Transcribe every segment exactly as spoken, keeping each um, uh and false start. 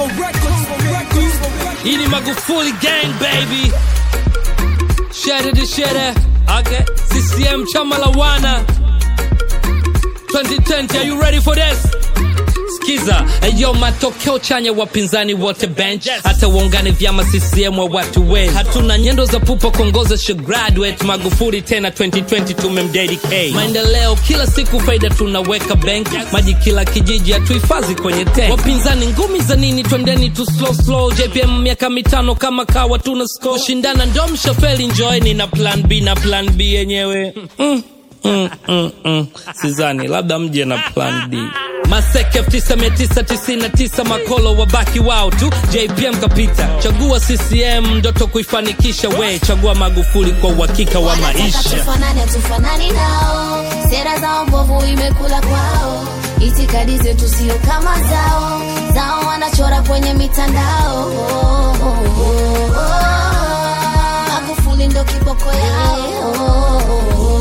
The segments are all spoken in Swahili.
Hii ni Magufuli gang baby. Share the share. Okay. C C M chama la wana. twenty twenty, are you ready for this? Skiza, ayo matokeo chanya wapinzani wote bench. Hata waungane vyama C C M wa watu wengi. Hatuna nyendo za pupa kongoza should graduate. Magufuli tena twenty twenty tumemdedicate. Maendeleo kila siku faida tunaweka bank. Maji kila kijiji atuhifadhi kwenye tank. Wapinzani ngumi za nini twendeni tu slow slow. J P M miaka mitano kama kawa tuna score. Shindana ndo mshafeli enjoy ni na plan B na plan B yenyewe. Mm. Mm, mm, mm. Sizani, labda mje na plan D. Maseke tisa mia tisa tisini na tisa makolo wabaki wao tu. J P M kapita. Chagua C C M ndoto kuifanikisha we. Chagua Magufuli kwa uhakika wa maisha. Tufanane tufanani nao. Sera zao mbovu imekula kwao. Itikadi zetu sio kama zao. Zao wanachora kwenye mitandao. oh, oh, oh, oh. Magufuli ndo kiboko yao. oh, oh, oh.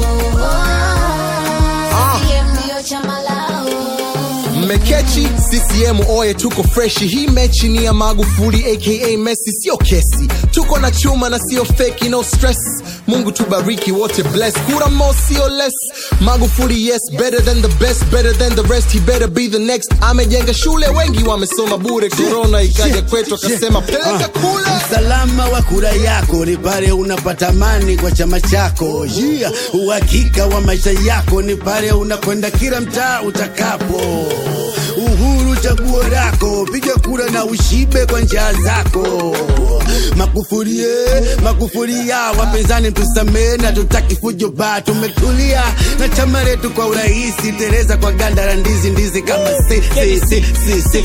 Mekechi, C C M oye tuko freshi. Hii mechi ni ya Magufuli aka Messi, sio kesi. Tuko na chuma na sio fake, no stress. Mungu tubariki wote bless. Kura mo sio less. Magufuli yes, better than the best, better than the rest. He better be the next. Amejenga shule wengi wamesoma bure. Corona ikaja kwetu akasema peleka kule. Salama wa kura yako ni pale unapata amani kwa chama chako. Yeah, uhakika wa maisha yako ni pale unakwenda kila mtaa utakapo. Uhuru chaguo lako, piga kura na ushibe kwa njia zako. Magufuli, Magufuli ya wapinzani tusamee na tutaki fujo ba. Tumetulia na chama letu kwa urahisi. Tereza kwa ganda la ndizi ndizi kama si si si si si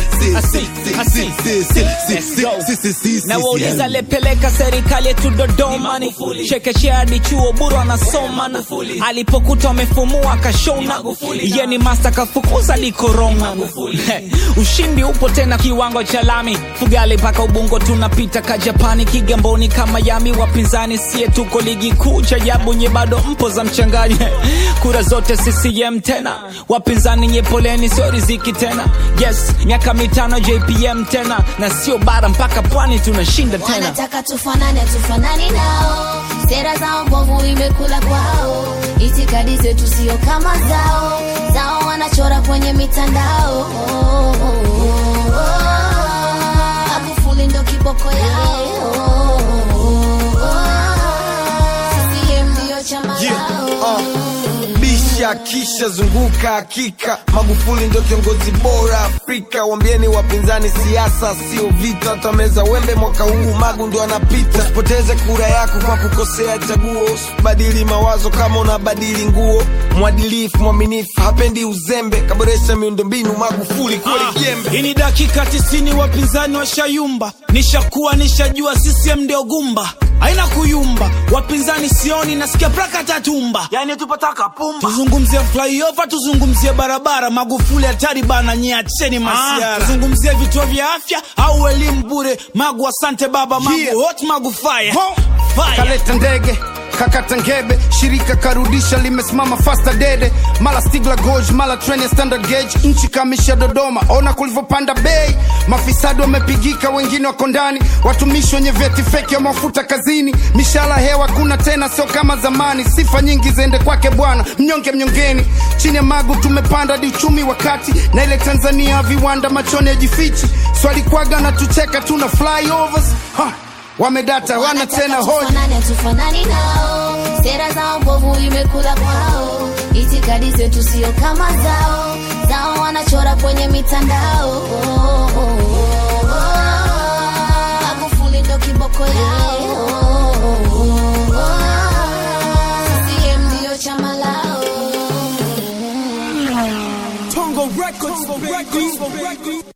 si si. Na wauliza lepeleka serikali yetu Dodoma. Chekechea hadi chuo buru anasoma. Alipokuta wamefumua kashona. Ye ni master kafukuza likoroma. Ushindi upo tena kiwango cha lami. Fugale paka Ubungo tunapita ka Japani. Kigamboni kama Yami wapinzani sie tuko ligi kuu cha jabu nye bado mpo za mchangani. Kura zote C C M tena. Wapinzani nye poleni sio riziki tena. Yes, miaka mitano J P M tena. Na sio bara mpaka pwani tunashinda tena. Wanataka tufanane tufanani nao. Sera zao mbovu imekula kwao. Itikadi zetu sio kama zao. Zao wanachora kwenye mitandao. oh, oh, oh, oh. Magufuli ndo kiboko yao. oh, oh, oh, oh. C C M ndio chama lao. Bisha kisha zunguka hakika. Magufuli ndo kiongozi bora Afrika. Wambieni wapinzani siasa sio vita. Tameza wembe mwaka huu Magu ndo anapita. Usipoteze kura yako kwa kukosea chaguo. Usibadili mawazo kama unabadili nguo. Mwadilifu, mwaminifu, hapendi uzembe. Kaboresha miundombinu Magufuli kweli jembe. Hii ni dakika tisini wapinzani washayumba. Nishakuwa nishajua C C M ndio gumba. Haina kuyumba. Wapinzani sioni nasikia praka tatumba. Yani tupataka pumba. Tuzungumzie flyover, tuzungumzie barabara. Magufuli hatari bana nyiacheni masiara. Tuzungumzie vituo vya afya au elimu bure. Magu asante baba Magu. Yeah. Hot Magu fire. Fire. Kaleta ndege, kakata ngebe. Shirika karudisha limesimama faster dede. Mala Stigla Gauge, mala train standard gauge. Nchi kamisha Dodoma, ona kulivopanda bei. Mafisadi wamepigika wengine wako ndani. Watumishi wenye vyeti feki wa mafuta kazini. Mishala hewa kuna tena sio kama zamani. Sifa nyingi zende kwake bwana, mnyonge mnyongeni. Chini ya Magu tumepanda di uchumi wakati. Na ile Tanzania viwanda machoni ya jifichi. Swali kwaga na tucheka tuna flyovers. Ha, wamedata wana tena hoja. Tufanane tufanani nao. Sera zao mbovu imekula kwao. Itikadi zetu sio kama zao. Zao wanachora kwenye mitandao. oh, oh, oh, oh. Magufuli ndo kiboko yao. oh, oh, oh, oh. C C M ndio chama lao. Tongo Records, Tongo Records.